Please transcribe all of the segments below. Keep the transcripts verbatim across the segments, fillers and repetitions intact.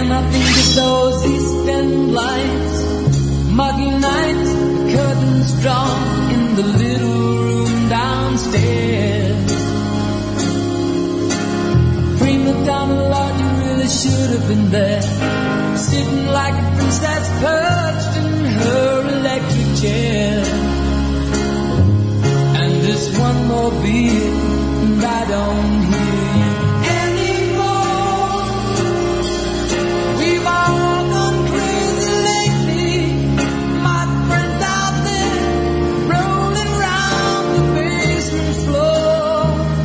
And I think of those East End lights, muggy nights, the curtains drawn in the little room downstairs. Prima donna, Lord, you really should have been there, sitting like a princess perched in her electric chair. And just one more beer, and I don't hear you anymore. We've all gone crazy lately, my friends out there rolling round the basement floor.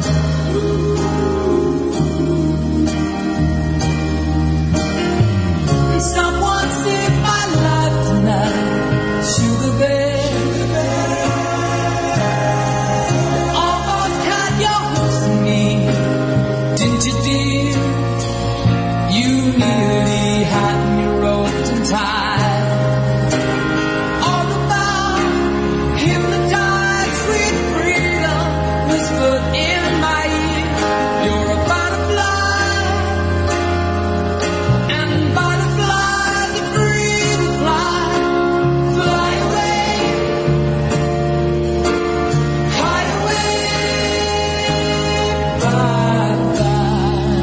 And someone saved my life tonight, Sugar Bear. Almost had your hooks in me, didn't you, dear? You nearly had me roped and tied. All about hypnotized, sweet freedom whispered in my ear. You're a butterfly, and butterflies are free to fly. Fly away, hide away, bye-bye.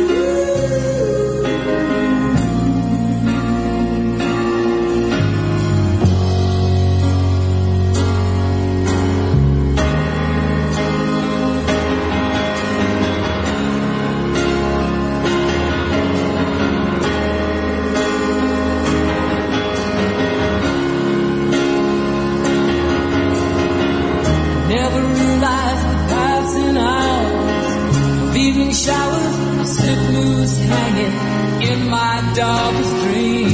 Never realized the passing hours of evening showers, I slip loose hanging in my darkest dreams.